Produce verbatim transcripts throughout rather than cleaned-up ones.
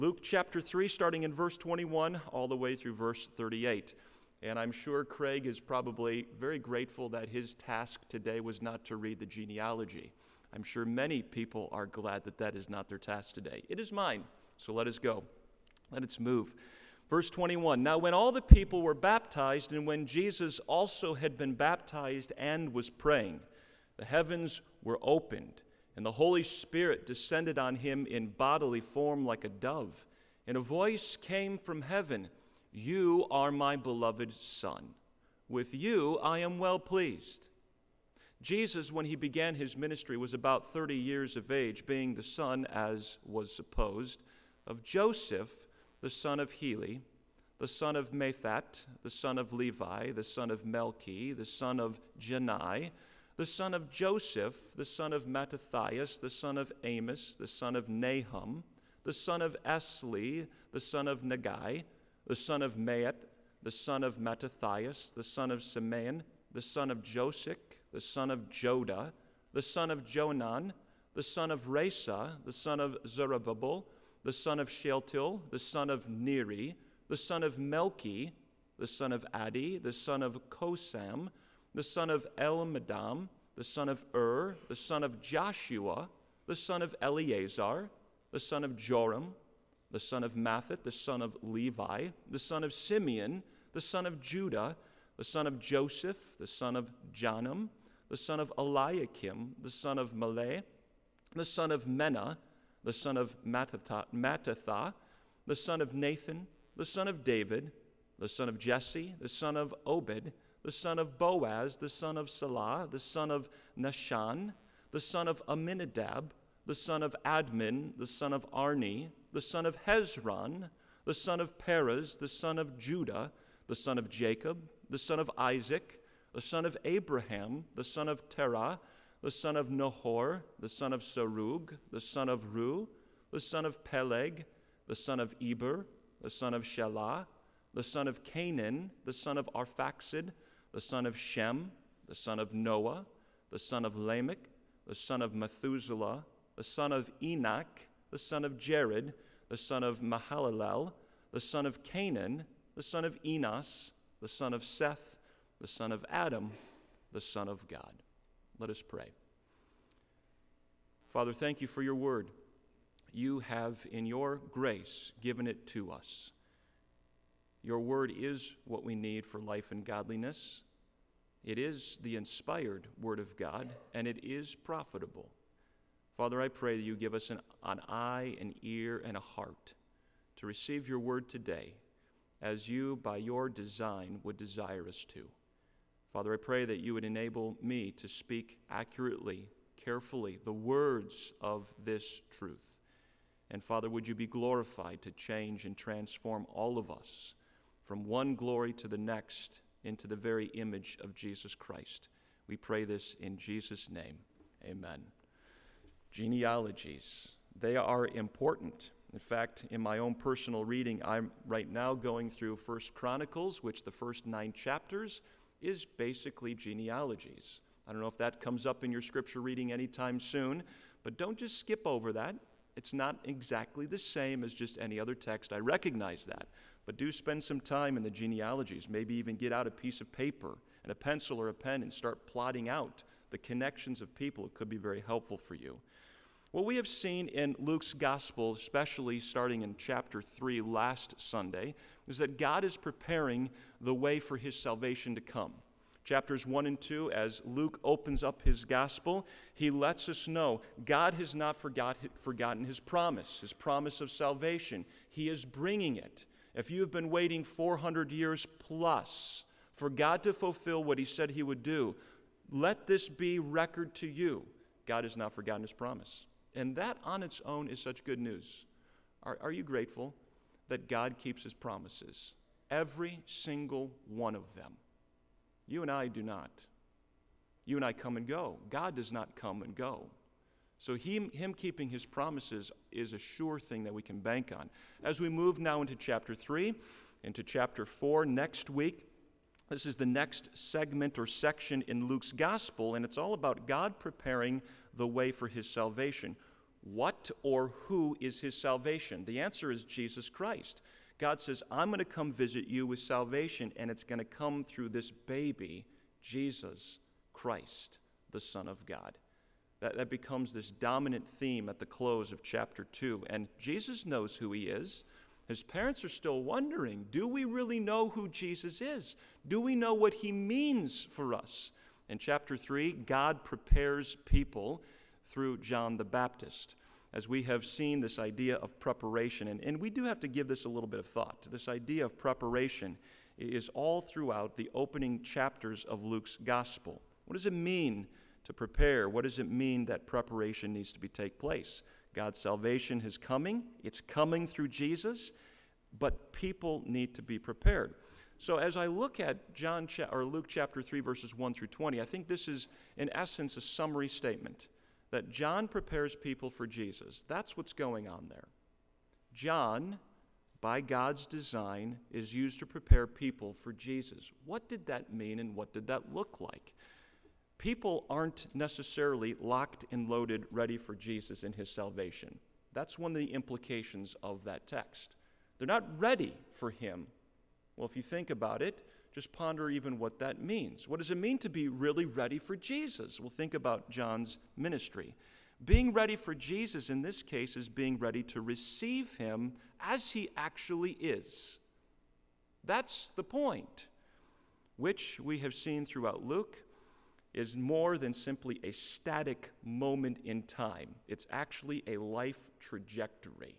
Luke chapter three, starting in verse twenty-one, all the way through verse thirty-eight. And I'm sure Craig is probably very grateful that his task today was not to read the genealogy. I'm sure many people are glad that that is not their task today. It is mine, so let us go. Let us move. Verse twenty-one, now when all the people were baptized, and when Jesus also had been baptized and was praying, the heavens were opened, and the Holy Spirit descended on him in bodily form like a dove. And a voice came from heaven, you are my beloved Son. With you I am well pleased. Jesus, when he began his ministry, was about thirty years of age, being the son, as was supposed, of Joseph, the son of Heli, the son of Mathat, the son of Levi, the son of Melchi, the son of Janai, the son of Joseph, the son of Mattathias, the son of Amos, the son of Nahum, the son of Esli, the son of Nagai, the son of Maat, the son of Mattathias, the son of Simeon, the son of Josic, the son of Joda, the son of Jonan, the son of Resa, the son of Zerubbabel, the son of Shealtiel, the son of Neri, the son of Melchi, the son of Addi, the son of Kosam, the son of Elmadam, the son of Ur, the son of Joshua, the son of Eleazar, the son of Joram, the son of Mathat, the son of Levi, the son of Simeon, the son of Judah, the son of Joseph, the son of Janam, the son of Eliakim, the son of Melech, the son of Menah, the son of Mattatha, the son of Nathan, the son of David, the son of Jesse, the son of Obed, the son of Boaz, the son of Salah, the son of Nashan, the son of Aminadab, the son of Admin, the son of Arni, the son of Hezron, the son of Perez, the son of Judah, the son of Jacob, the son of Isaac, the son of Abraham, the son of Terah, the son of Nahor, the son of Sarug, the son of Ru, the son of Peleg, the son of Eber, the son of Shelah, the son of Canaan, the son of Arphaxad, the son of Shem, the son of Noah, the son of Lamech, the son of Methuselah, the son of Enoch, the son of Jared, the son of Mahalalel, the son of Canaan, the son of Enos, the son of Seth, the son of Adam, the Son of God. Let us pray. Father, thank you for your word. You have, in your grace, given it to us. Your word is what we need for life and godliness. It is the inspired word of God, and it is profitable. Father, I pray that you give us an, an eye, an ear, and a heart to receive your word today, as you, by your design, would desire us to. Father, I pray that you would enable me to speak accurately, carefully, the words of this truth. And Father, would you be glorified to change and transform all of us from one glory to the next into the very image of Jesus Christ. We pray this in Jesus' name. Amen. Genealogies, they are important. In fact, in my own personal reading, I'm right now going through First Chronicles, which the first nine chapters is basically genealogies. I don't know if that comes up in your scripture reading anytime soon, but don't just skip over that. It's not exactly the same as just any other text. I recognize that. But do spend some time in the genealogies. Maybe even get out a piece of paper and a pencil or a pen and start plotting out the connections of people. It could be very helpful for you. What we have seen in Luke's gospel, especially starting in chapter three last Sunday, is that God is preparing the way for his salvation to come. Chapters one and two, as Luke opens up his gospel, he lets us know God has not forgot, forgotten his promise, his promise of salvation. He is bringing it. If you have been waiting four hundred years plus for God to fulfill what he said he would do, let this be record to you. God has not forgotten his promise. And that on its own is such good news. Are, are you grateful that God keeps his promises? Every single one of them. You and I do not. You and I come and go. God does not come and go. So he, him keeping his promises is a sure thing that we can bank on. As we move now into chapter three, into chapter four next week, this is the next segment or section in Luke's gospel, and it's all about God preparing the way for his salvation. What or who is his salvation? The answer is Jesus Christ. God says, I'm going to come visit you with salvation, and it's going to come through this baby, Jesus Christ, the Son of God. That, that becomes this dominant theme at the close of chapter two. And Jesus knows who he is. His parents are still wondering, do we really know who Jesus is? Do we know what he means for us? In chapter three, God prepares people through John the Baptist. As we have seen this idea of preparation, and, and we do have to give this a little bit of thought. This idea of preparation is all throughout the opening chapters of Luke's gospel. What does it mean to prepare? What does it mean that preparation needs to be take place? God's salvation is coming. It's coming through Jesus, but people need to be prepared. So as I look at John cha- or Luke chapter three, verses one through twenty, I think this is, in essence, a summary statement that John prepares people for Jesus. That's what's going on there. John, by God's design, is used to prepare people for Jesus. What did that mean, and what did that look like? People aren't necessarily locked and loaded, ready for Jesus and his salvation. That's one of the implications of that text. They're not ready for him. Well, if you think about it, just ponder even what that means. What does it mean to be really ready for Jesus? Well, think about John's ministry. Being ready for Jesus in this case is being ready to receive him as he actually is. That's the point, which we have seen throughout Luke is more than simply a static moment in time. It's actually a life trajectory.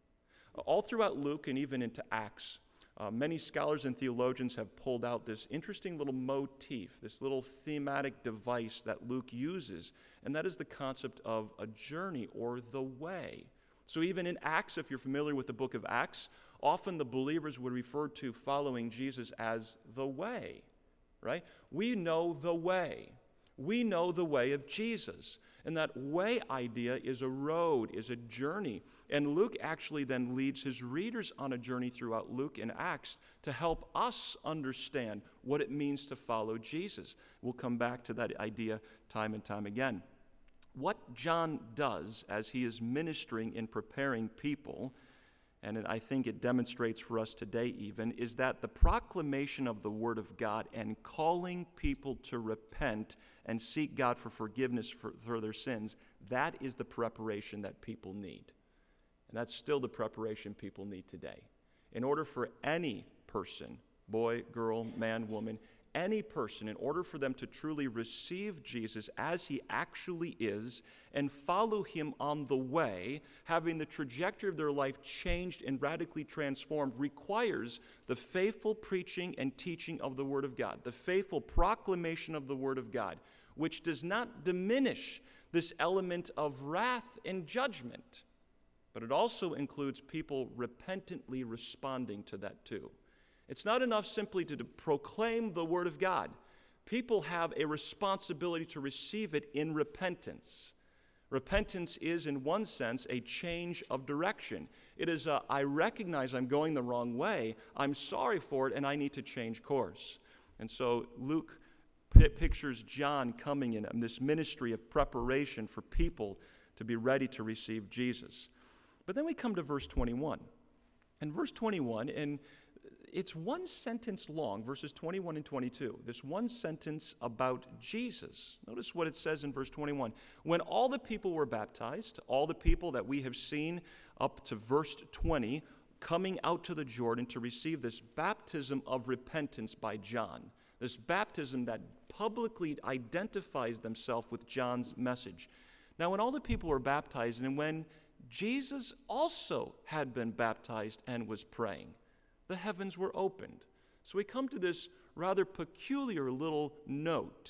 All throughout Luke and even into Acts, Uh, many scholars and theologians have pulled out this interesting little motif, this little thematic device that Luke uses, and that is the concept of a journey or the way. So even in Acts, if you're familiar with the book of Acts, often the believers would refer to following Jesus as the way, right? We know the way. We know the way of Jesus. And that way idea is a road, is a journey. And Luke actually then leads his readers on a journey throughout Luke and Acts to help us understand what it means to follow Jesus. We'll come back to that idea time and time again. What John does as he is ministering and preparing people, and I think it demonstrates for us today even, is that the proclamation of the Word of God and calling people to repent and seek God for forgiveness for, for their sins, that is the preparation that people need. And that's still the preparation people need today. In order for any person, boy, girl, man, woman, any person, in order for them to truly receive Jesus as he actually is and follow him on the way, having the trajectory of their life changed and radically transformed, requires the faithful preaching and teaching of the Word of God, the faithful proclamation of the Word of God, which does not diminish this element of wrath and judgment, but it also includes people repentantly responding to that too. It's not enough simply to proclaim the Word of God. People have a responsibility to receive it in repentance. Repentance is, in one sense, a change of direction. It is a, I recognize I'm going the wrong way, I'm sorry for it, and I need to change course. And so Luke p- pictures John coming in, in this ministry of preparation for people to be ready to receive Jesus. But then we come to verse twenty-one. And verse twenty-one, and it's one sentence long, verses twenty-one and twenty-two. This one sentence about Jesus. Notice what it says in verse twenty-one. When all the people were baptized, all the people that we have seen up to verse twenty, coming out to the Jordan to receive this baptism of repentance by John, this baptism that publicly identifies themselves with John's message. Now, when all the people were baptized, and when Jesus also had been baptized and was praying, the heavens were opened. So we come to this rather peculiar little note.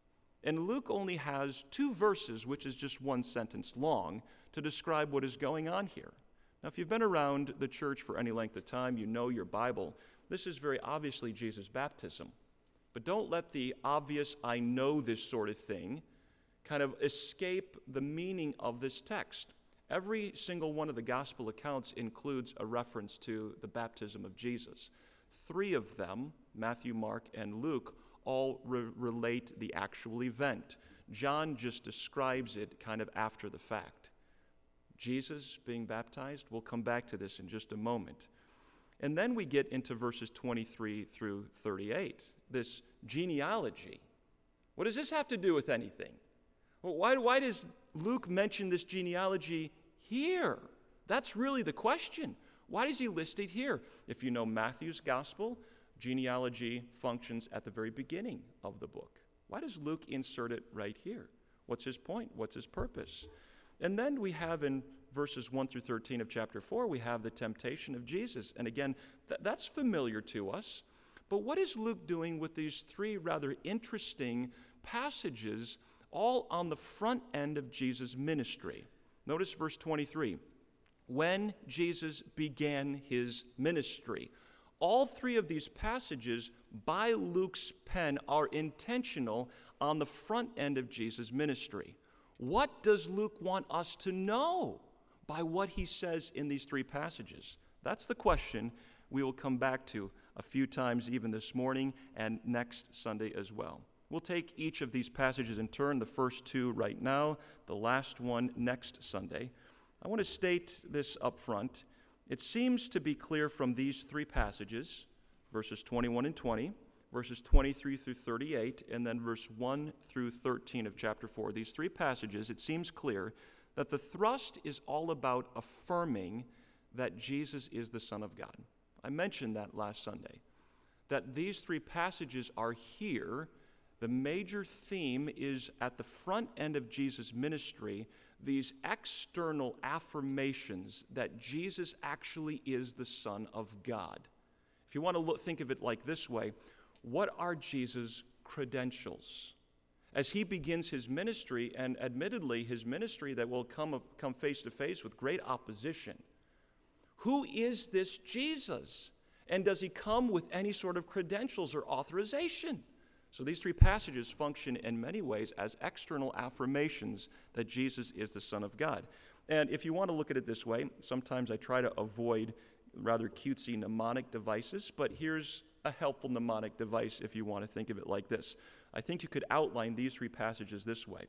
And Luke only has two verses, which is just one sentence long, to describe what is going on here. Now, if you've been around the church for any length of time, you know your Bible. This is very obviously Jesus' baptism. But don't let the obvious, I know this sort of thing, kind of escape the meaning of this text. Every single one of the gospel accounts includes a reference to the baptism of Jesus. Three of them, Matthew, Mark, and Luke, all re- relate the actual event. John just describes it kind of after the fact. Jesus being baptized. We'll come back to this in just a moment. And then we get into verses twenty-three through thirty-eight, this genealogy. What does this have to do with anything? Well, why, why does Luke mention this genealogy here? That's really the question. Why does he list it here? If you know Matthew's gospel, genealogy functions at the very beginning of the book. Why does Luke insert it right here? What's his point? What's his purpose? And then we have in verses one through thirteen of chapter four, we have the temptation of Jesus. And again, th- that's familiar to us. But what is Luke doing with these three rather interesting passages all on the front end of Jesus' ministry? Notice verse twenty-three. When Jesus began his ministry. All three of these passages by Luke's pen are intentional on the front end of Jesus' ministry. What does Luke want us to know by what he says in these three passages? That's the question we will come back to a few times even this morning and next Sunday as well. We'll take each of these passages in turn, the first two right now, the last one next Sunday. I want to state this up front. It seems to be clear from these three passages, verses twenty-one and twenty, verses twenty-three through thirty-eight, and then verse one through thirteen of chapter four. These three passages, it seems clear that the thrust is all about affirming that Jesus is the Son of God. I mentioned that last Sunday, that these three passages are here. The major theme is at the front end of Jesus' ministry, these external affirmations that Jesus actually is the Son of God. If you want to look, think of it like this way, what are Jesus' credentials? As he begins his ministry, and admittedly his ministry that will come, come face to face with great opposition, who is this Jesus? And does he come with any sort of credentials or authorization? So these three passages function in many ways as external affirmations that Jesus is the Son of God. And if you want to look at it this way, sometimes I try to avoid rather cutesy mnemonic devices, but here's a helpful mnemonic device if you want to think of it like this. I think you could outline these three passages this way.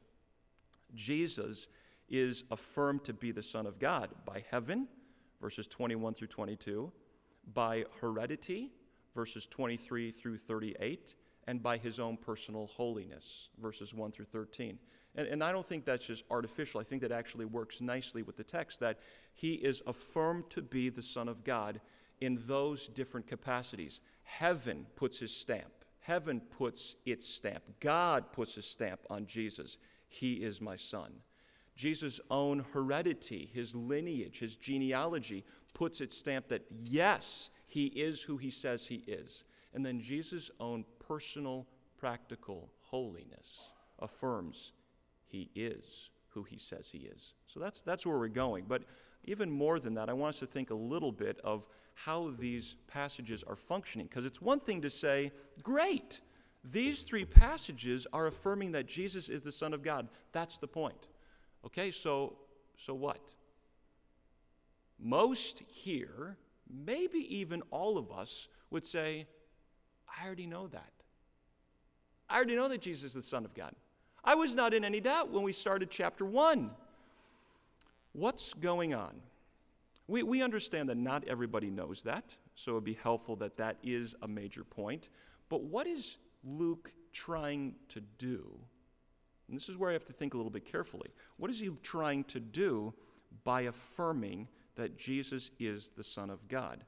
Jesus is affirmed to be the Son of God by heaven, verses twenty-one through twenty-two, by heredity, verses twenty-three through thirty-eight, and by his own personal holiness, verses one through thirteen. And, and I don't think that's just artificial. I think that actually works nicely with the text, that he is affirmed to be the Son of God in those different capacities. Heaven puts his stamp. Heaven puts its stamp. God puts his stamp on Jesus. He is my Son. Jesus' own heredity, his lineage, his genealogy puts its stamp that, yes, he is who he says he is. And then Jesus' own personal, practical holiness affirms he is who he says he is. So that's that's where we're going. But even more than that, I want us to think a little bit of how these passages are functioning. Because it's one thing to say, great, these three passages are affirming that Jesus is the Son of God. That's the point. Okay, so so what? Most here, maybe even all of us, would say, I already know that. I already know that Jesus is the Son of God. I was not in any doubt when we started chapter one. What's going on? We, we understand that not everybody knows that, so it would be helpful that that is a major point. But what is Luke trying to do? And this is where I have to think a little bit carefully. What is he trying to do by affirming that Jesus is the Son of God?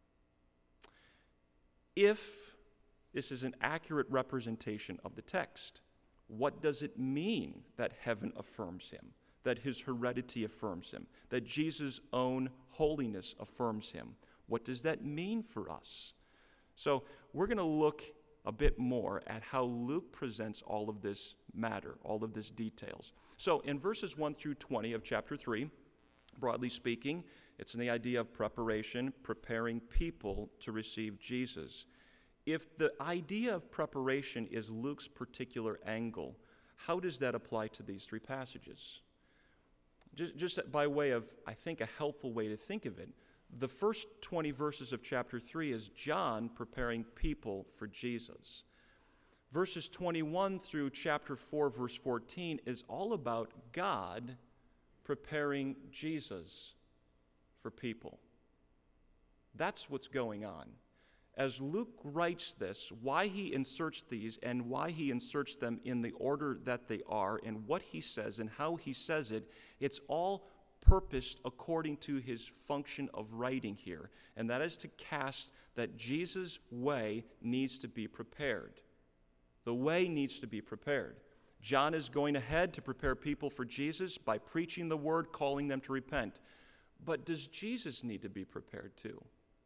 If this is an accurate representation of the text, what does it mean that heaven affirms him, that his heredity affirms him, that Jesus' own holiness affirms him? What does that mean for us? So we're going to look a bit more at how Luke presents all of this matter, all of this details. So in verses one through twenty of chapter three, broadly speaking, it's in the idea of preparation, preparing people to receive Jesus. If the idea of preparation is Luke's particular angle, how does that apply to these three passages? Just, just by way of, I think, a helpful way to think of it, the first twenty verses of chapter three is John preparing people for Jesus. Verses twenty-one through chapter four, verse fourteen is all about God preparing Jesus for people. That's what's going on. As Luke writes this, why he inserts these and why he inserts them in the order that they are and what he says and how he says it, it's all purposed according to his function of writing here. And that is to cast that Jesus' way needs to be prepared. The way needs to be prepared. John is going ahead to prepare people for Jesus by preaching the word, calling them to repent. But does Jesus need to be prepared too?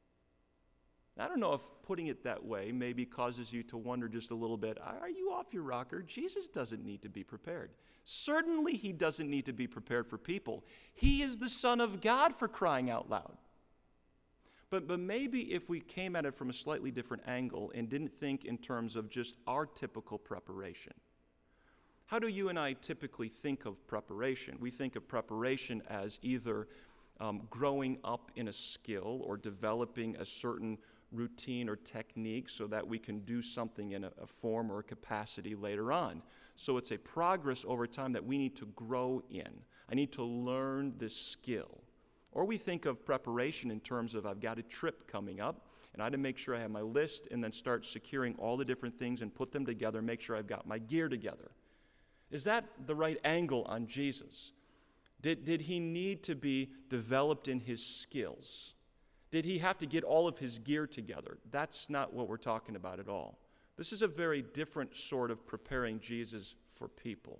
I don't know if putting it that way maybe causes you to wonder just a little bit, are you off your rocker? Jesus doesn't need to be prepared. Certainly he doesn't need to be prepared for people. He is the Son of God, for crying out loud. But, but maybe if we came at it from a slightly different angle and didn't think in terms of just our typical preparation. How do you and I typically think of preparation? We think of preparation as either um, growing up in a skill or developing a certain routine or technique so that we can do something in a, a form or a capacity later on. So it's a progress over time that we need to grow in. I need to learn this skill. Or we think of preparation in terms of I've got a trip coming up and I had to make sure I have my list and then start securing all the different things and put them together, make sure I've got my gear together. Is that the right angle on Jesus? Did, did he need to be developed in his skills? Did he have to get all of his gear together? That's not what we're talking about at all. This is a very different sort of preparing Jesus for people.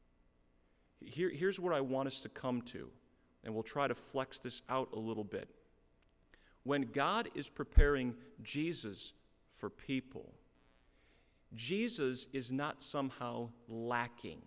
Here, here's what I want us to come to, and we'll try to flex this out a little bit. When God is preparing Jesus for people, Jesus is not somehow lacking.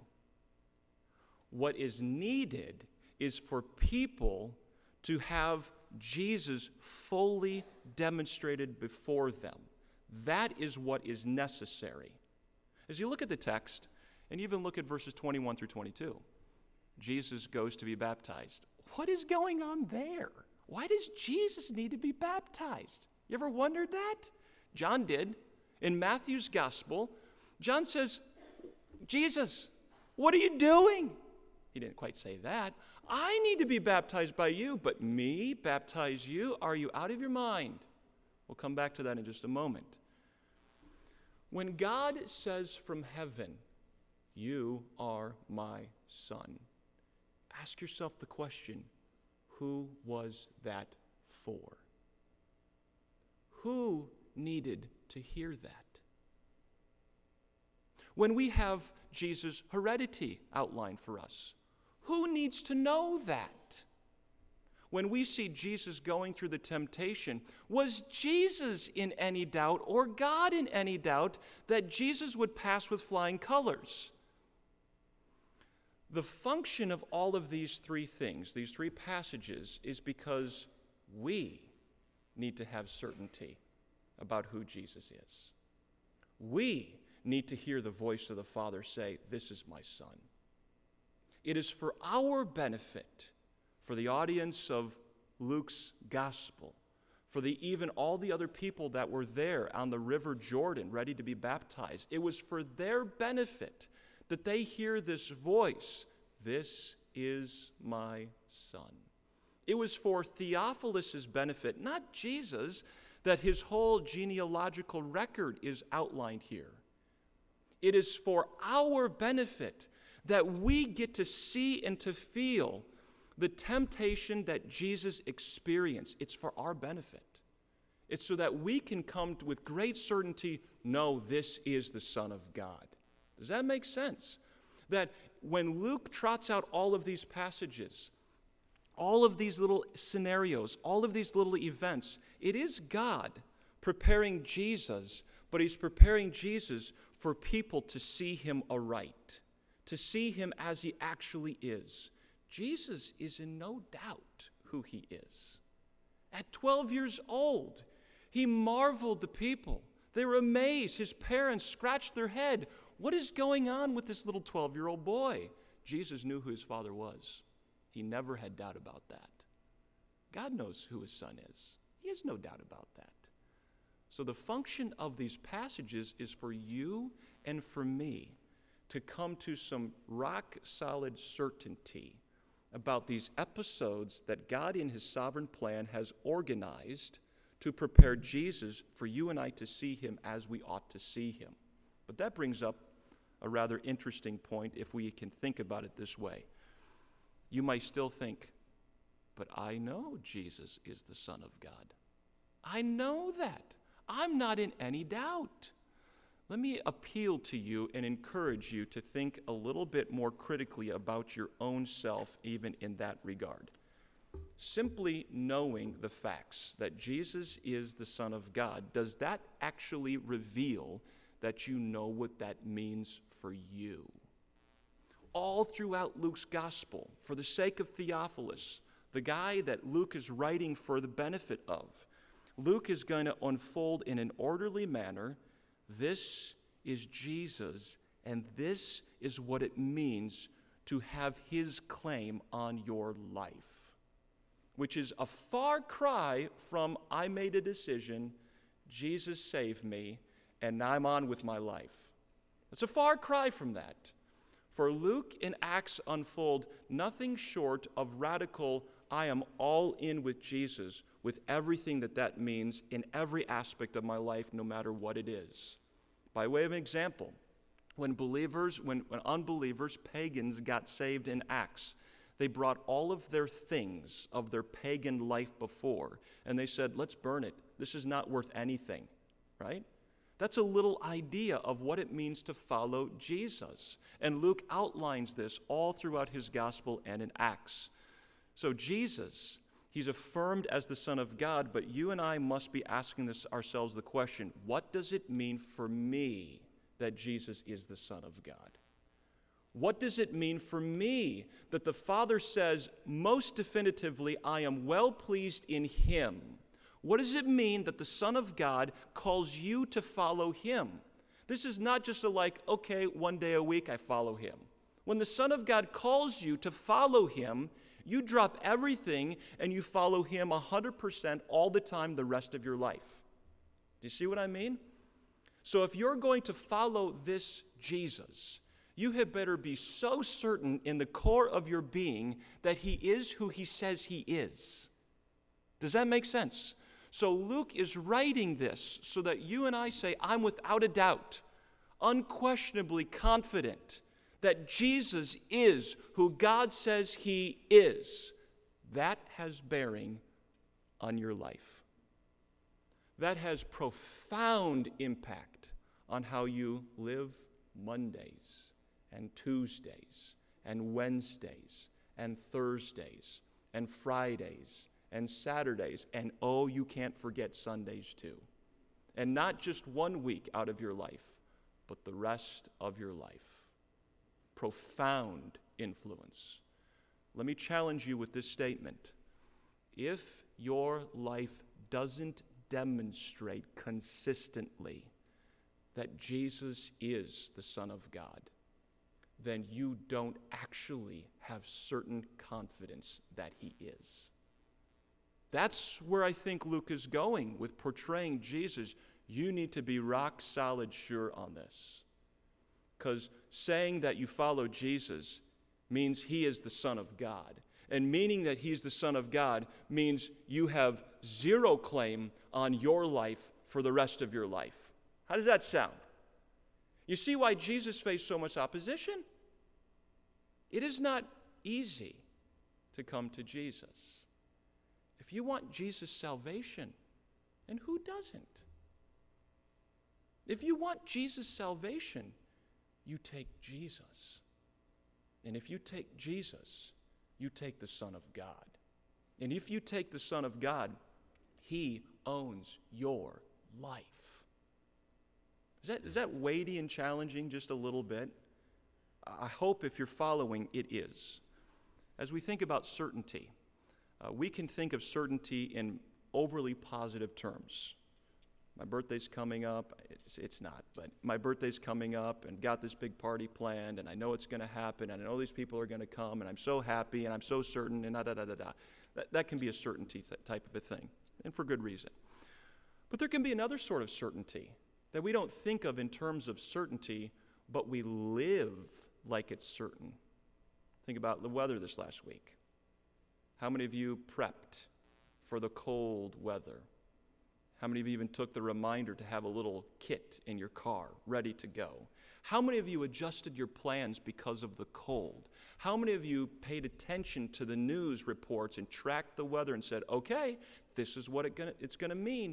What is needed is for people to have Jesus fully demonstrated before them. That is what is necessary. As you look at the text, and even look at verses twenty-one through twenty-two, Jesus goes to be baptized. What is going on there? Why does Jesus need to be baptized? You ever wondered that? John did. In Matthew's gospel, John says, Jesus, what are you doing? He didn't quite say that. I need to be baptized by you, but me baptize you? Are you out of your mind? We'll come back to that in just a moment. When God says from heaven, you are my son, ask yourself the question, who was that for? Who needed to hear that? When we have Jesus' heredity outlined for us, who needs to know that? When we see Jesus going through the temptation, was Jesus in any doubt or God in any doubt that Jesus would pass with flying colors? The function of all of these three things, these three passages, is because we need to have certainty about who Jesus is. We need to hear the voice of the Father say, this is my son. It is for our benefit, for the audience of Luke's gospel, for the even all the other people that were there on the river Jordan ready to be baptized. It was for their benefit that they hear this voice, this is my son. It was for Theophilus' benefit, not Jesus, that his whole genealogical record is outlined here. It is for our benefit that we get to see and to feel the temptation that Jesus experienced. It's for our benefit. It's so that we can come to, with great certainty, know this is the Son of God. Does that make sense? That when Luke trots out all of these passages, all of these little scenarios, all of these little events, it is God preparing Jesus, but he's preparing Jesus for people to see him aright, to see him as he actually is. Jesus is in no doubt who he is. At twelve years old, he marveled the people. They were amazed. His parents scratched their head. What is going on with this little twelve-year-old boy? Jesus knew who his father was. He never had doubt about that. God knows who his son is. He has no doubt about that. So the function of these passages is for you and for me to come to some rock-solid certainty about these episodes that God in his sovereign plan has organized to prepare Jesus for you and I to see him as we ought to see him. But that brings up a rather interesting point if we can think about it this way. You might still think, but I know Jesus is the Son of God. I know that. I'm not in any doubt. Let me appeal to you and encourage you to think a little bit more critically about your own self, even in that regard. Simply knowing the facts that Jesus is the Son of God, does that actually reveal that you know what that means for you? All throughout Luke's gospel, for the sake of Theophilus, the guy that Luke is writing for the benefit of, Luke is going to unfold in an orderly manner. This is Jesus, and this is what it means to have his claim on your life, which is a far cry from I made a decision, Jesus saved me, and now I'm on with my life. It's a far cry from that. For Luke and Acts unfold nothing short of radical, I am all in with Jesus, with everything that that means in every aspect of my life, no matter what it is. By way of an example, when believers, when, when unbelievers, pagans got saved in Acts, they brought all of their things of their pagan life before, and they said, let's burn it. This is not worth anything, right? That's a little idea of what it means to follow Jesus. And Luke outlines this all throughout his gospel and in Acts. So Jesus, he's affirmed as the Son of God, but you and I must be asking this ourselves the question, what does it mean for me that Jesus is the Son of God? What does it mean for me that the Father says most definitively, I am well pleased in him? What does it mean that the Son of God calls you to follow him? This is not just a like, okay, one day a week I follow him. When the Son of God calls you to follow him, you drop everything and you follow him one hundred percent all the time the rest of your life. Do you see what I mean? So if you're going to follow this Jesus, you had better be so certain in the core of your being that he is who he says he is. Does that make sense? So Luke is writing this so that you and I say, I'm without a doubt, unquestionably confident that Jesus is who God says he is. That has bearing on your life. That has profound impact on how you live Mondays and Tuesdays and Wednesdays and Thursdays and Fridays and Saturdays, and oh, you can't forget Sundays too. And not just one week out of your life, but the rest of your life. Profound influence. Let me challenge you with this statement. If your life doesn't demonstrate consistently that Jesus is the Son of God, then you don't actually have certain confidence that he is. That's where I think Luke is going with portraying Jesus. You need to be rock solid sure on this. Because saying that you follow Jesus means he is the Son of God. And meaning that he's the Son of God means you have zero claim on your life for the rest of your life. How does that sound? You see why Jesus faced so much opposition? It is not easy to come to Jesus. If you want Jesus' salvation, and who doesn't? If you want Jesus' salvation, you take Jesus. And if you take Jesus, you take the Son of God. And if you take the Son of God, he owns your life. Is that, is that weighty and challenging just a little bit? I hope if you're following, it is. As we think about certainty, uh, we can think of certainty in overly positive terms. My birthday's coming up. It's, it's not, but my birthday's coming up and got this big party planned, and I know it's going to happen, and I know these people are going to come, and I'm so happy, and I'm so certain, and da-da-da-da-da. That, that can be a certainty th- type of a thing, and for good reason. But there can be another sort of certainty that we don't think of in terms of certainty, but we live like it's certain. Think about the weather this last week. How many of you prepped for the cold weather? How many of you even took the reminder to have a little kit in your car ready to go? How many of you adjusted your plans because of the cold? How many of you paid attention to the news reports and tracked the weather and said, okay, this is what it gonna, it's going to mean?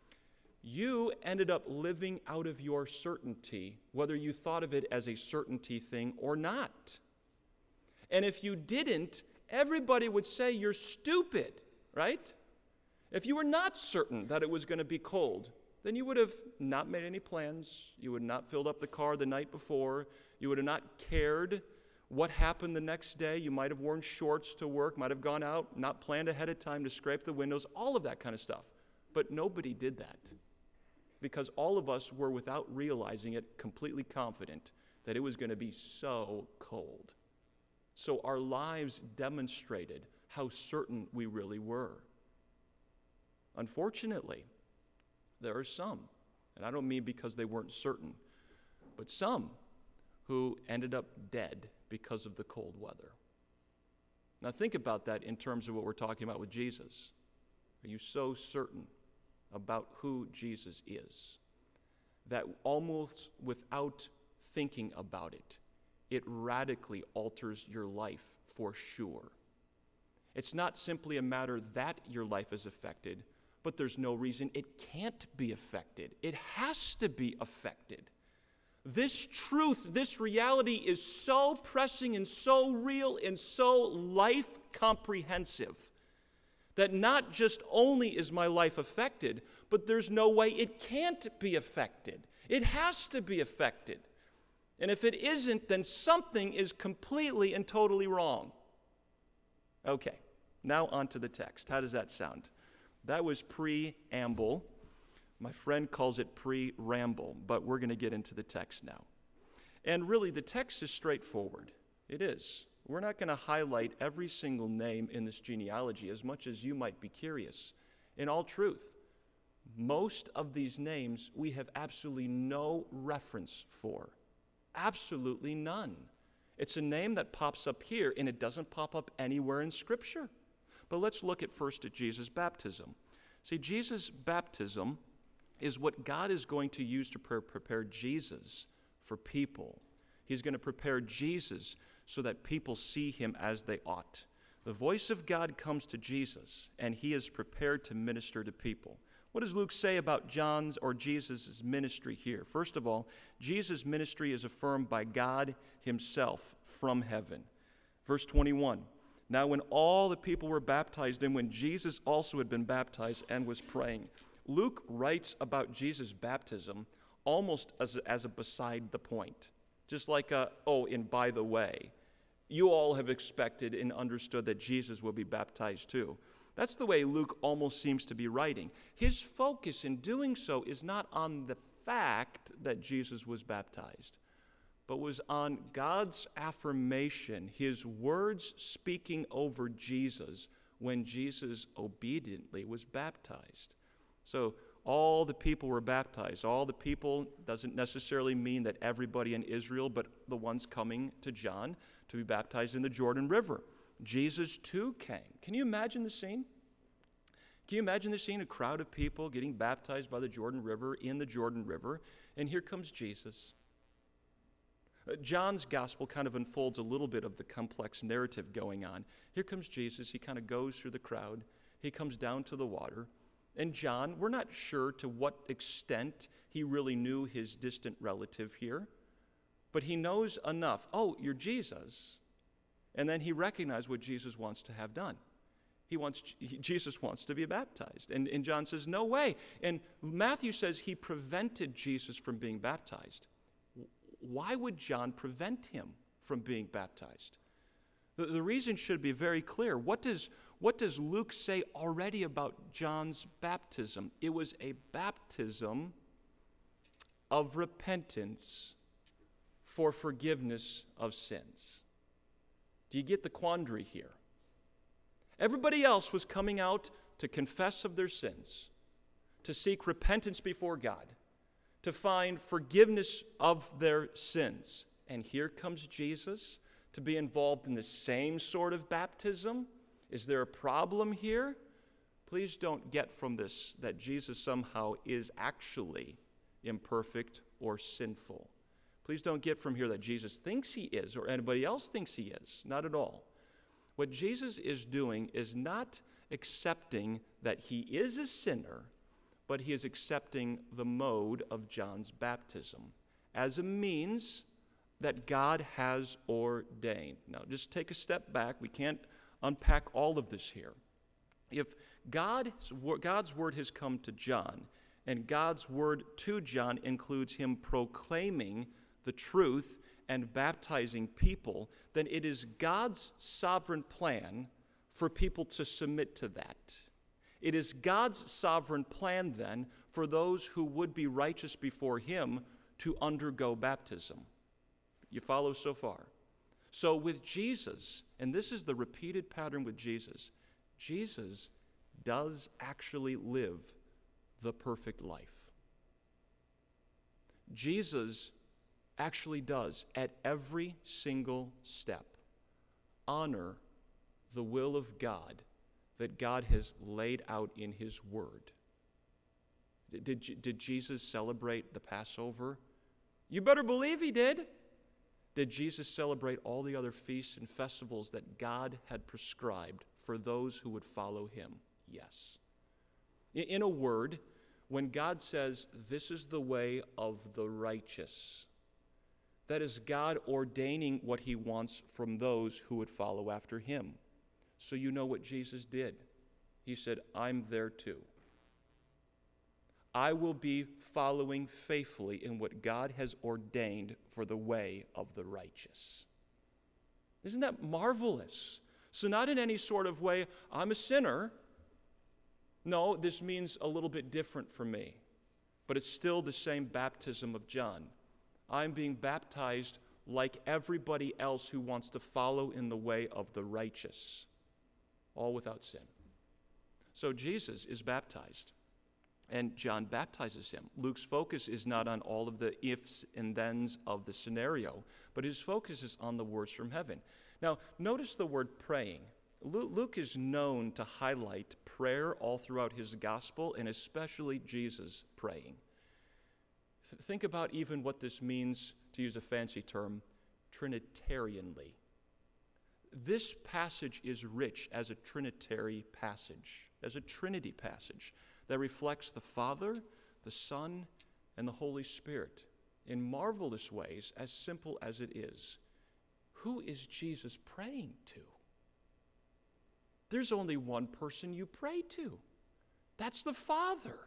You ended up living out of your certainty, whether you thought of it as a certainty thing or not. And if you didn't, everybody would say you're stupid, right? If you were not certain that it was going to be cold, then you would have not made any plans. You would not filled up the car the night before. You would have not cared what happened the next day. You might have worn shorts to work, might have gone out, not planned ahead of time to scrape the windows, all of that kind of stuff. But nobody did that because all of us were, without realizing it, completely confident that it was going to be so cold. So our lives demonstrated how certain we really were. Unfortunately, there are some, and I don't mean because they weren't certain, but some who ended up dead because of the cold weather. Now think about that in terms of what we're talking about with Jesus. Are you so certain about who Jesus is that almost without thinking about it, it radically alters your life for sure? It's not simply a matter that your life is affected, but there's no reason it can't be affected. It has to be affected. This truth, this reality is so pressing and so real and so life comprehensive that not just only is my life affected, but there's no way it can't be affected. It has to be affected. And if it isn't, then something is completely and totally wrong. Okay, now on to the text. How does that sound? That was preamble. My friend calls it pre-ramble, but we're going to get into the text now. And really, the text is straightforward. It is. We're not going to highlight every single name in this genealogy as much as you might be curious. In all truth, most of these names we have absolutely no reference for. Absolutely none. It's a name that pops up here, and it doesn't pop up anywhere in Scripture. But let's look at first at Jesus' baptism. See, Jesus' baptism is what God is going to use to pre- prepare Jesus for people. He's going to prepare Jesus so that people see him as they ought. The voice of God comes to Jesus, and he is prepared to minister to people. What does Luke say about John's or Jesus' ministry here? First of all, Jesus' ministry is affirmed by God himself from heaven. Verse twenty-one, now when all the people were baptized and when Jesus also had been baptized and was praying. Luke writes about Jesus' baptism almost as a, as a beside the point. Just like a, oh, and by the way, you all have expected and understood that Jesus will be baptized too. That's the way Luke almost seems to be writing. His focus in doing so is not on the fact that Jesus was baptized, but was on God's affirmation, his words speaking over Jesus when Jesus obediently was baptized. So all the people were baptized. All the people doesn't necessarily mean that everybody in Israel, but the ones coming to John to be baptized in the Jordan River. Jesus too came. Can you imagine the scene? Can you imagine the scene? A crowd of people getting baptized by the Jordan River, in the Jordan River, and here comes Jesus. Uh, John's gospel kind of unfolds a little bit of the complex narrative going on. Here comes Jesus. He kind of goes through the crowd. He comes down to the water. And John, we're not sure to what extent he really knew his distant relative here, but he knows enough. Oh, you're Jesus. And then he recognized what Jesus wants to have done. He wants, he, Jesus wants to be baptized. And, and John says, no way. And Matthew says he prevented Jesus from being baptized. Why would John prevent him from being baptized? The, the reason should be very clear. What does, what does Luke say already about John's baptism? It was a baptism of repentance for forgiveness of sins. Do you get the quandary here? Everybody else was coming out to confess of their sins, to seek repentance before God, to find forgiveness of their sins. And here comes Jesus to be involved in the same sort of baptism. Is there a problem here? Please don't get from this that Jesus somehow is actually imperfect or sinful. Please don't get from here that Jesus thinks he is or anybody else thinks he is. Not at all. What Jesus is doing is not accepting that he is a sinner, but he is accepting the mode of John's baptism as a means that God has ordained. Now, just take a step back. We can't unpack all of this here. If God, God's word has come to John, and God's word to John includes him proclaiming the truth and baptizing people, then it is God's sovereign plan for people to submit to that. It is God's sovereign plan then for those who would be righteous before him to undergo baptism. You follow so far? So with Jesus, and this is the repeated pattern with Jesus, Jesus does actually live the perfect life. Jesus actually does, at every single step, honor the will of God that God has laid out in his word. Did, did Jesus celebrate the Passover? You better believe he did. Did Jesus celebrate all the other feasts and festivals that God had prescribed for those who would follow him? Yes. In a word, when God says, this is the way of the righteous, that is God ordaining what he wants from those who would follow after him. So you know what Jesus did. He said, I'm there too. I will be following faithfully in what God has ordained for the way of the righteous. Isn't that marvelous? So not in any sort of way, I'm a sinner. No, this means a little bit different for me. But it's still the same baptism of John. I'm being baptized like everybody else who wants to follow in the way of the righteous, all without sin. So Jesus is baptized, and John baptizes him. Luke's focus is not on all of the ifs and thens of the scenario, but his focus is on the words from heaven. Now, notice the word praying. Luke is known to highlight prayer all throughout his gospel, and especially Jesus praying. Think about even what this means, to use a fancy term, Trinitarianly. This passage is rich as a Trinitary passage, as a Trinity passage that reflects the Father, the Son, and the Holy Spirit in marvelous ways, as simple as it is. Who is Jesus praying to? There's only one person you pray to. That's the Father.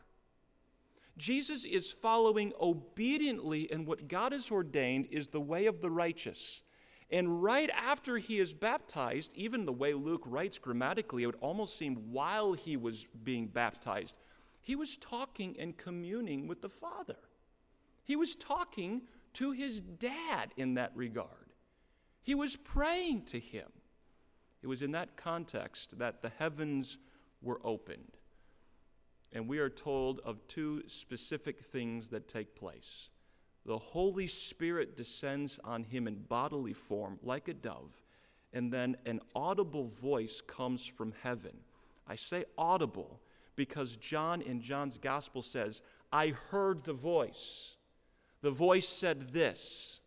Jesus is following obediently in what God has ordained is the way of the righteous. And right after he is baptized, even the way Luke writes grammatically, it would almost seem while he was being baptized, he was talking and communing with the Father. He was talking to his dad in that regard. He was praying to him. It was in that context that the heavens were opened. And we are told of two specific things that take place. The Holy Spirit descends on him in bodily form like a dove, and then an audible voice comes from heaven. I say audible because John in John's gospel says, I heard the voice. The voice said this.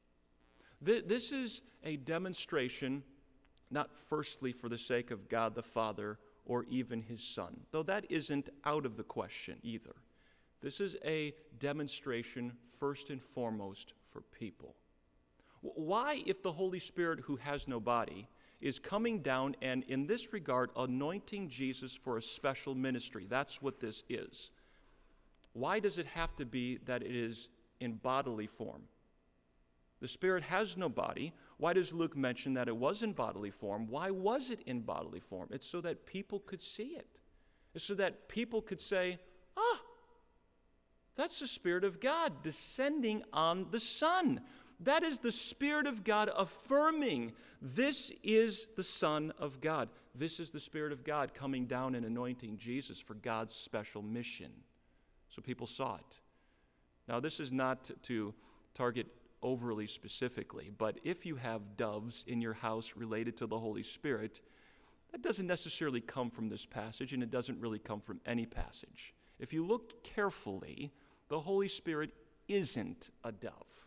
This is a demonstration, not firstly for the sake of God the Father or even his Son, though that isn't out of the question either. This is a demonstration first and foremost for people. Why, if the Holy Spirit, who has no body, is coming down and in this regard anointing Jesus for a special ministry? That's what this is. Why does it have to be that it is in bodily form? The Spirit has no body. Why does Luke mention that it was in bodily form? Why was it in bodily form? It's so that people could see it. It's so that people could say, ah, that's the Spirit of God descending on the Son. That is the Spirit of God affirming, this is the Son of God. This is the Spirit of God coming down and anointing Jesus for God's special mission. So people saw it. Now, this is not to target overly specifically, but if you have doves in your house related to the Holy Spirit, That doesn't necessarily come from this passage, and it doesn't really come from any passage. If you look carefully, the Holy Spirit isn't a dove.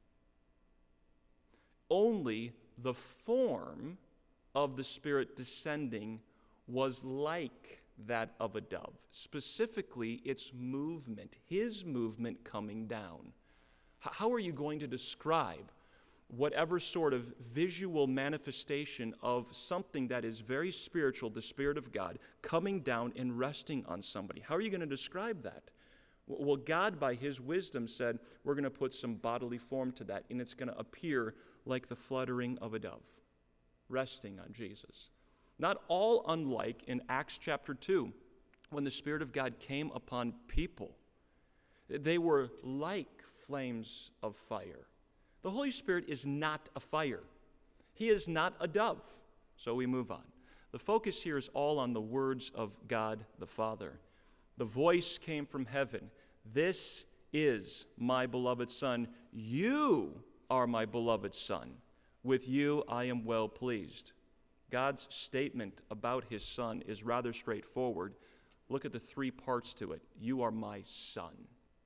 Only the form of the Spirit descending was like that of a dove. Specifically, its movement, his movement coming down. How are you going to describe whatever sort of visual manifestation of something that is very spiritual, the Spirit of God, coming down and resting on somebody? How are you going to describe that? Well, God, by his wisdom, said, we're going to put some bodily form to that, and it's going to appear like the fluttering of a dove, resting on Jesus. Not all unlike in Acts chapter two, when the Spirit of God came upon people. They were like flames of fire. The Holy Spirit is not a fire. He is not a dove. So we move on. The focus here is all on the words of God the Father. The voice came from heaven. This is my beloved Son. You are my beloved Son. With you I am well pleased. God's statement about his Son is rather straightforward. Look at the three parts to it. You are my Son.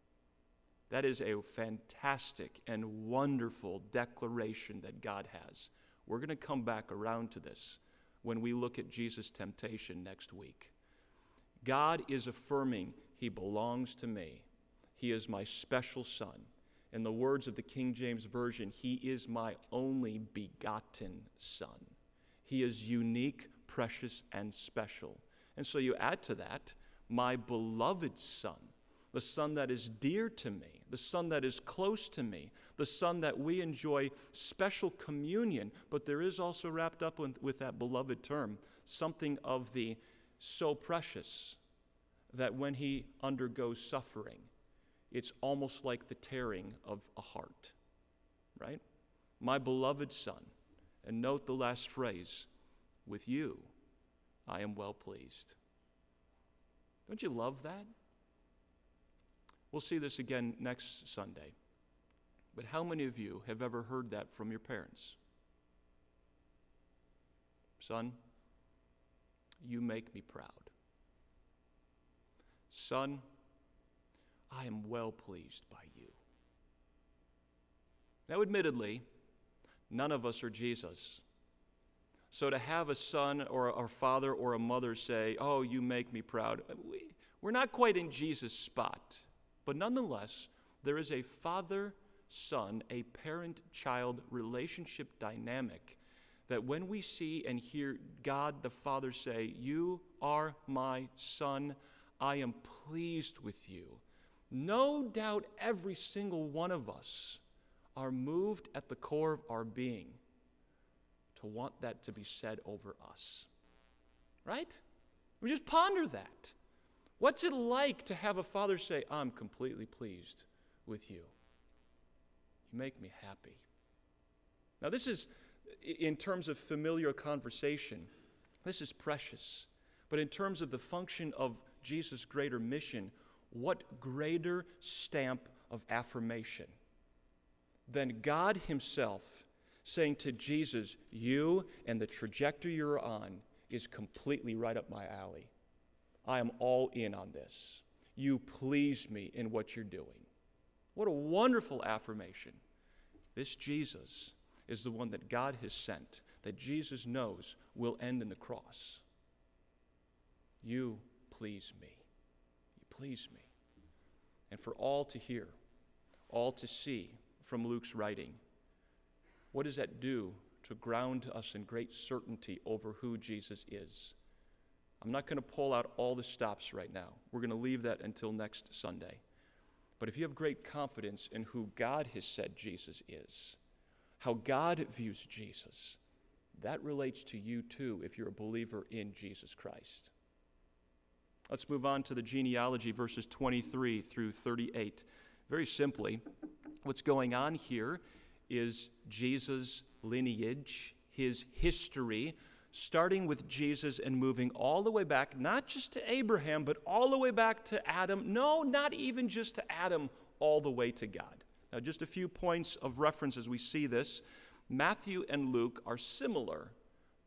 That is a fantastic and wonderful declaration that God has. We're going to come back around to this when we look at Jesus' temptation next week. God is affirming he belongs to me. He is my special Son. In the words of the King James Version, he is my only begotten Son. He is unique, precious, and special. And so you add to that, my beloved Son, the Son that is dear to me, the Son that is close to me, the Son that we enjoy special communion, but there is also wrapped up with, with that beloved term, something of the so precious that when he undergoes suffering, it's almost like the tearing of a heart, right? My beloved Son. And note the last phrase, with you I am well pleased. Don't you love that? We'll see this again next Sunday. But how many of you have ever heard that from your parents? Son, you make me proud. Son, I am well pleased by you. Now, admittedly, none of us are Jesus. So to have a son or a father or a mother say, oh, you make me proud, we, we're not quite in Jesus' spot. But nonetheless, there is a father-son, a parent-child relationship dynamic that when we see and hear God the Father say, you are my Son, I am pleased with you, no doubt every single one of us are moved at the core of our being to want that to be said over us. Right? We just ponder that. What's it like to have a father say, I'm completely pleased with you? You make me happy. Now this is, in terms of familiar conversation, this is precious. But in terms of the function of Jesus' greater mission, what greater stamp of affirmation than God himself saying to Jesus, you and the trajectory you're on is completely right up my alley. I am all in on this. You please me in what you're doing. What a wonderful affirmation. This Jesus is the one that God has sent, that Jesus knows will end in the cross. You please me. You please me. And for all to hear, all to see from Luke's writing, what does that do to ground us in great certainty over who Jesus is? I'm not going to pull out all the stops right now. We're going to leave that until next Sunday. But if you have great confidence in who God has said Jesus is, how God views Jesus, that relates to you too if you're a believer in Jesus Christ. Let's move on to the genealogy, verses twenty-three through thirty-eight. Very simply, what's going on here is Jesus' lineage, his history, starting with Jesus and moving all the way back, not just to Abraham, but all the way back to Adam. No, not even just to Adam, all the way to God. Now, just a few points of reference as we see this. Matthew and Luke are similar,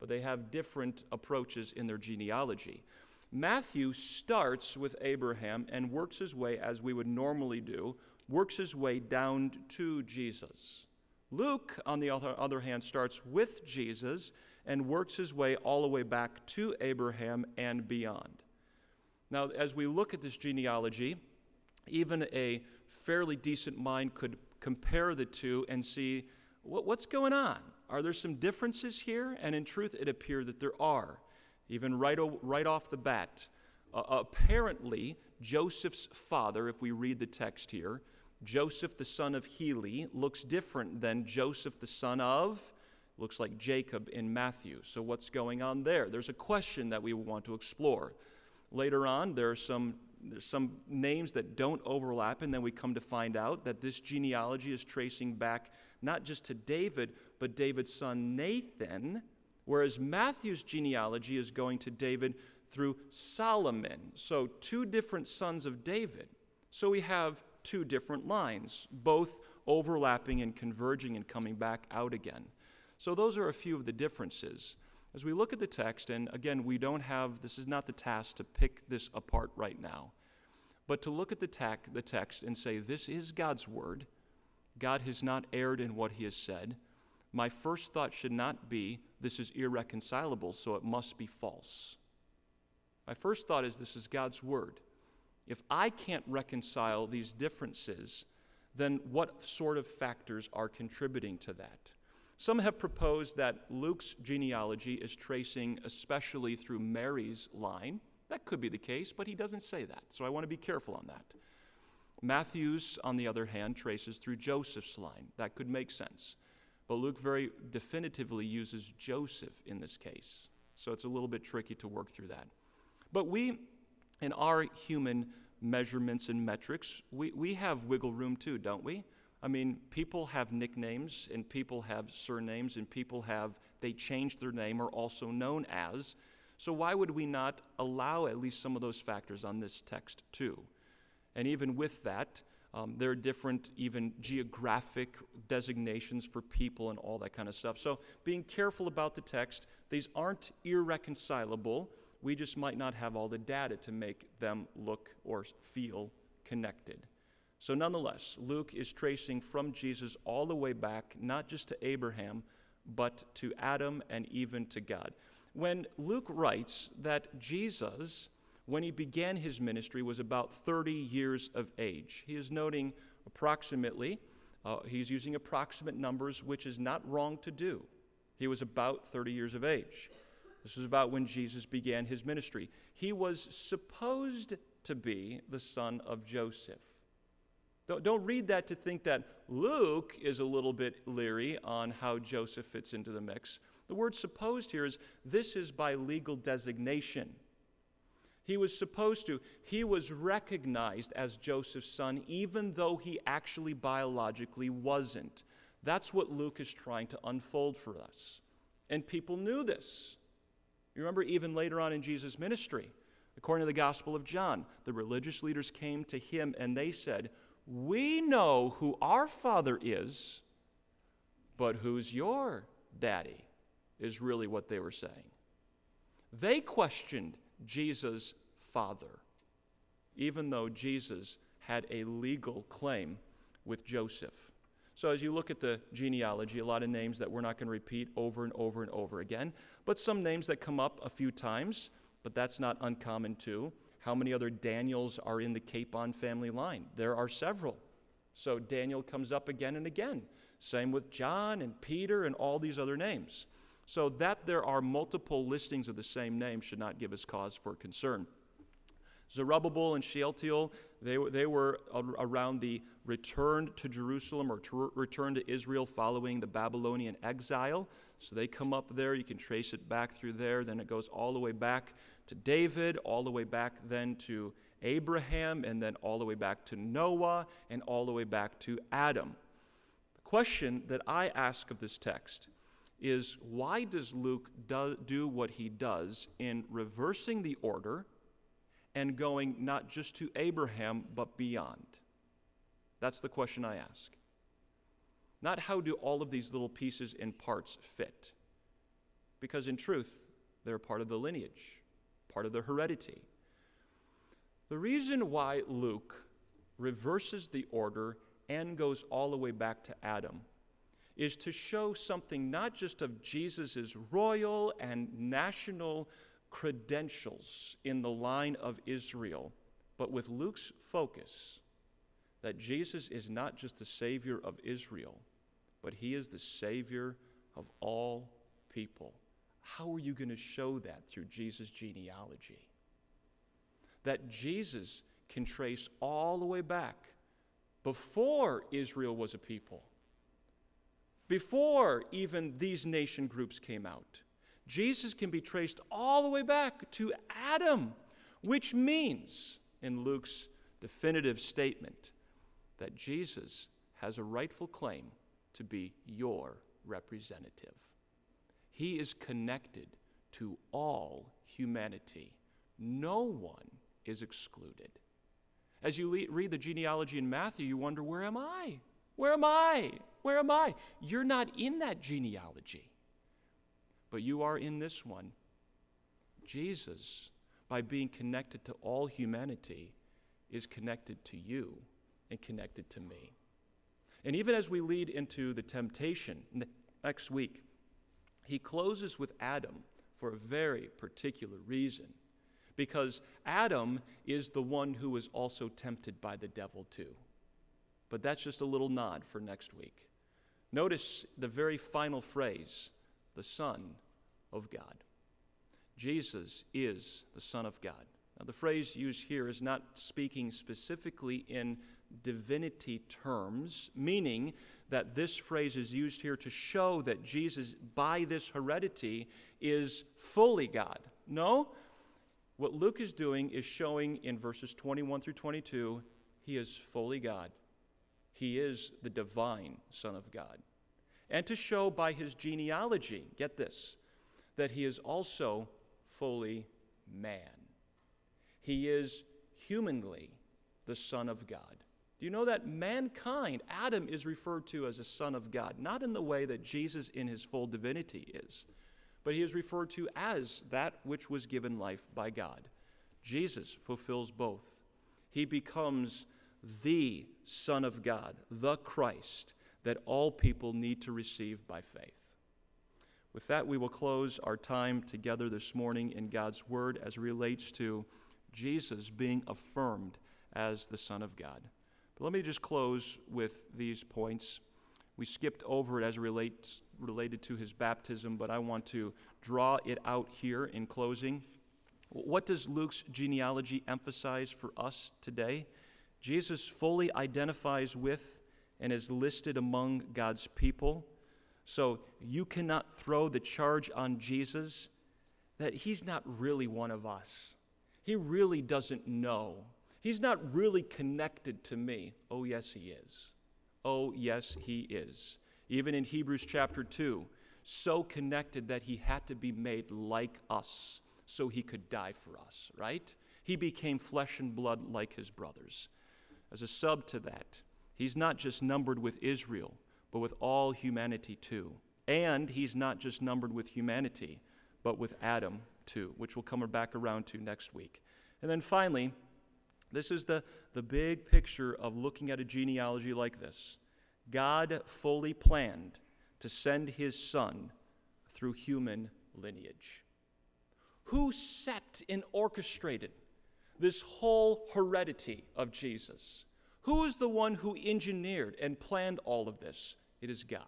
but they have different approaches in their genealogy. Matthew starts with Abraham and works his way, as we would normally do, works his way down to Jesus. Luke, on the other, other hand, starts with Jesus and works his way all the way back to Abraham and beyond. Now, as we look at this genealogy, even a fairly decent mind could compare the two and see what, what's going on. Are there some differences here? And in truth, it appears that there are. Even right, o- right off the bat, uh, apparently Joseph's father, if we read the text here, Joseph the son of Heli, looks different than Joseph the son of, looks like Jacob in Matthew. So what's going on there? There's a question that we want to explore. Later on, there are some, there's some names that don't overlap, and then we come to find out that this genealogy is tracing back not just to David, but David's son Nathan, whereas Matthew's genealogy is going to David through Solomon. So two different sons of David. So we have two different lines, both overlapping and converging and coming back out again. So those are a few of the differences. As we look at the text, and again, we don't have, this is not the task to pick this apart right now, but to look at the, tac, the text and say, this is God's word. God has not erred in what he has said. My first thought should not be, this is irreconcilable, so it must be false. My first thought is, this is God's word. If I can't reconcile these differences, then what sort of factors are contributing to that? Some have proposed that Luke's genealogy is tracing especially through Mary's line. That could be the case, but he doesn't say that, so I want to be careful on that. Matthew's, on the other hand, traces through Joseph's line. That could make sense. But Luke very definitively uses Joseph in this case, so it's a little bit tricky to work through that. But we, in our human measurements and metrics, we, we have wiggle room too, don't we? I mean, people have nicknames, and people have surnames, and people have, they changed their name, or also known as. So why would we not allow at least some of those factors on this text too? And even with that, um, there are different even geographic designations for people and all that kind of stuff. So being careful about the text, these aren't irreconcilable. We just might not have all the data to make them look or feel connected. So nonetheless, Luke is tracing from Jesus all the way back, not just to Abraham, but to Adam and even to God. When Luke writes that Jesus, when he began his ministry, was about thirty years of age, he is noting approximately, uh, he's using approximate numbers, which is not wrong to do. He was about thirty years of age. This is about when Jesus began his ministry. He was supposed to be the son of Joseph. Don't, don't read that to think that Luke is a little bit leery on how Joseph fits into the mix. The word supposed here is, this is by legal designation. He was supposed to. He was recognized as Joseph's son, even though he actually biologically wasn't. That's what Luke is trying to unfold for us. And people knew this. You remember even later on in Jesus' ministry, according to the Gospel of John, the religious leaders came to him and they said, we know who our father is, but who's your daddy, is really what they were saying. They questioned Jesus' father, even though Jesus had a legal claim with Joseph. So as you look at the genealogy, a lot of names that we're not going to repeat over and over and over again, but some names that come up a few times, but that's not uncommon too. How many other Daniels are in the Capon family line? There are several. So Daniel comes up again and again. Same with John and Peter and all these other names. So that there are multiple listings of the same name should not give us cause for concern. Zerubbabel and Shealtiel, they, they were around the return to Jerusalem or to return to Israel following the Babylonian exile. So they come up there. You can trace it back through there. Then it goes all the way back to David, all the way back then to Abraham, and then all the way back to Noah, and all the way back to Adam. The question that I ask of this text is, why does Luke do, do what he does in reversing the order and going not just to Abraham, but beyond? That's the question I ask. Not how do all of these little pieces and parts fit. because in truth, they're part of the lineage, part of the heredity. The reason why Luke reverses the order and goes all the way back to Adam is to show something not just of Jesus' royal and national credentials in the line of Israel, but with Luke's focus that Jesus is not just the Savior of Israel, but he is the Savior of all people. How are you going to show that through Jesus' genealogy? That Jesus can trace all the way back before Israel was a people, before even these nation groups came out. Jesus can be traced all the way back to Adam, which means, in Luke's definitive statement, that Jesus has a rightful claim to be your representative. He is connected to all humanity. No one is excluded. As you le- read the genealogy in Matthew, you wonder, where am I? Where am I? Where am I? You're not in that genealogy, but you are in this one. Jesus, by being connected to all humanity, is connected to you and connected to me. And even as we lead into the temptation next week, he closes with Adam for a very particular reason, because Adam is the one who was also tempted by the devil too. But that's just a little nod for next week. Notice the very final phrase, the Son of God. Jesus is the Son of God. Now, the phrase used here is not speaking specifically in divinity terms, meaning that this phrase is used here to show that Jesus, by this heredity, is fully God. No, what Luke is doing is showing in verses twenty-one through twenty-two, he is fully God. He is the divine Son of God. And to show by his genealogy, get this, that he is also fully man. He is humanly the Son of God. Do you know that mankind, Adam, is referred to as a son of God, not in the way that Jesus in his full divinity is, but he is referred to as that which was given life by God. Jesus fulfills both. He becomes the Son of God, the Christ, that all people need to receive by faith. With that, we will close our time together this morning in God's Word as it relates to Jesus being affirmed as the Son of God. But let me just close with these points. We skipped over it as it relates related to his baptism, but I want to draw it out here in closing. What does Luke's genealogy emphasize for us today? Jesus fully identifies with and is listed among God's people. So you cannot throw the charge on Jesus that he's not really one of us. He really doesn't know. He's not really connected to me. Oh, yes, he is. Oh, yes, he is. Even in Hebrews chapter two, so connected that he had to be made like us so he could die for us, right? He became flesh and blood like his brothers. As a sub to that, he's not just numbered with Israel, but with all humanity too. And he's not just numbered with humanity, but with Adam too, which we'll come back around to next week. And then finally, this is the, the big picture of looking at a genealogy like this. God fully planned to send his Son through human lineage. Who set and orchestrated this whole heredity of Jesus? Who is the one who engineered and planned all of this? It is God.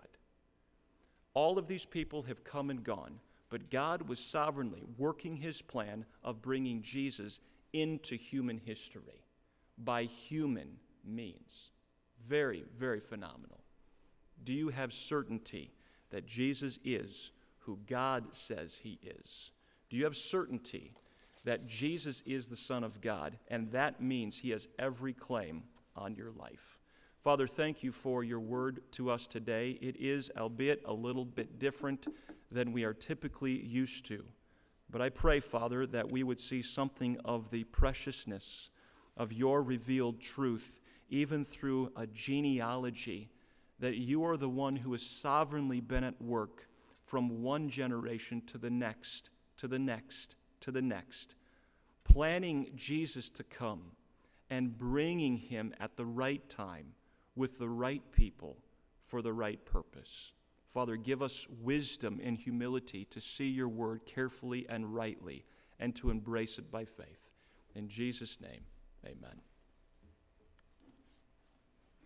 All of these people have come and gone, but God was sovereignly working his plan of bringing Jesus into human history by human means. Very, very phenomenal. Do you have certainty that Jesus is who God says he is? Do you have certainty that Jesus is the Son of God, and that means he has every claim on your life? Father, thank you for your word to us today. It is, albeit a little bit different than we are typically used to. But I pray, Father, that we would see something of the preciousness of your revealed truth, even through a genealogy, that you are the one who has sovereignly been at work from one generation to the next, to the next, to the next, planning Jesus to come and bringing him at the right time with the right people for the right purpose. Father, give us wisdom and humility to see your word carefully and rightly and to embrace it by faith. In Jesus' name, amen.